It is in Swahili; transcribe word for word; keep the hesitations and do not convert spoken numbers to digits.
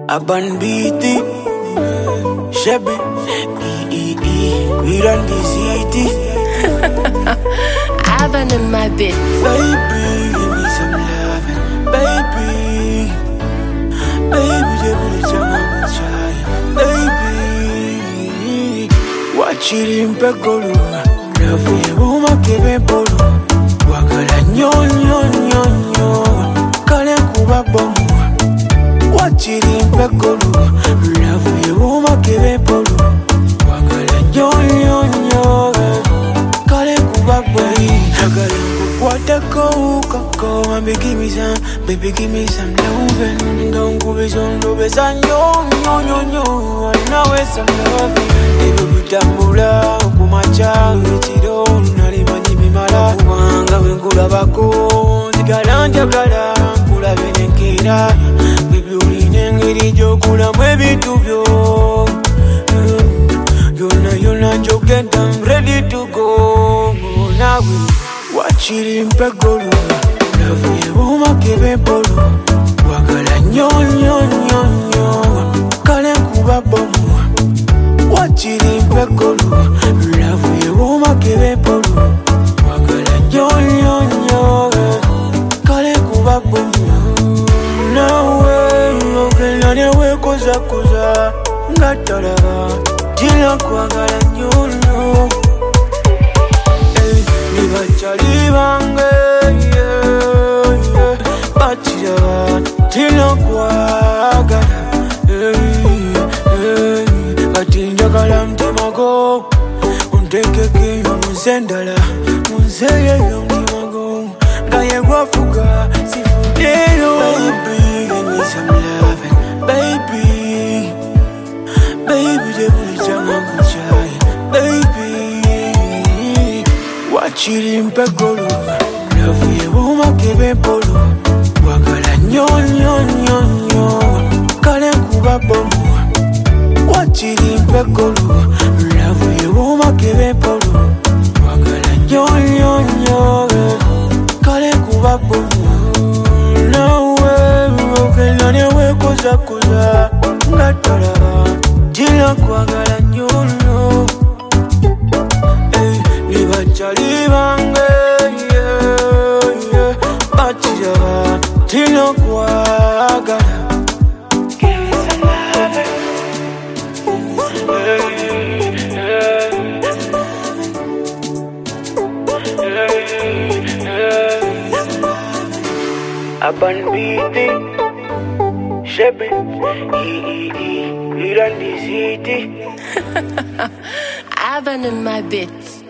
Urban Beatty, Chevy, E E E, we run the city. Urban in my bit. Baby, give me some loving, baby. Baby, give me some try, baby. Watch it in Pegolo, love you, woman, give me polo. Wakala nyon nyon nyon nyon, kale kuba bomu. Watch it in Pegolo, love you, woman, give me polo. Wakala nyon nyon nyon, kale kuba bomu. What the go, go, baby, give me some, baby, give me some loving. Don't go be some love, and yo, yo, yo, yo, I know it's some loving. Baby, put that mula, kumacha, uchiro, nari mani mimara. Wanga wengula bako, tigalanja gala, kula benenkira. Baby, uli nengiri jo kula mwebi tubyo. Yona, yona, joke, I'm ready to go. Now we. Watch it in Pegolo, love you, woman, give me polo. Wakala nyon nyon nyon nyon, kale kuba bomu. Watch it in Pegolo, love you, woman, give me polo. Wakala nyon nyon nyon, kale kuba bomu. Now we, okay, nane we koza koza, ngatala, jila kwagala nyon nyon. Bachalibange, yeah, yeah. Bachira, tino kwagala, hey, hey. Katinja kala mtimago, unteke kiyo msendala, mseye yo mtimago. Gaye wafuga, sifudero. Baby, give me some loving, baby. Baby, debu chama kuchai, baby. Watch it in Pegolo, love you, woman, give me polo. Wakala nyon nyon nyon nyon, kale kuba bomu. Watch it in Pegolo, love you, woman, give me polo. Wakala nyon nyon nyon, kale kuba bomu. Now we, okay, nane we koza koza, ngatala, jila kwagala nyon nyon. Bachalibange, yeah, yeah. Bachira, tino kwagala. Give me some love. Hey, hey. Hey, hey. Urban Beatty, Chevy, E E E, we run the city. Urban in my bit.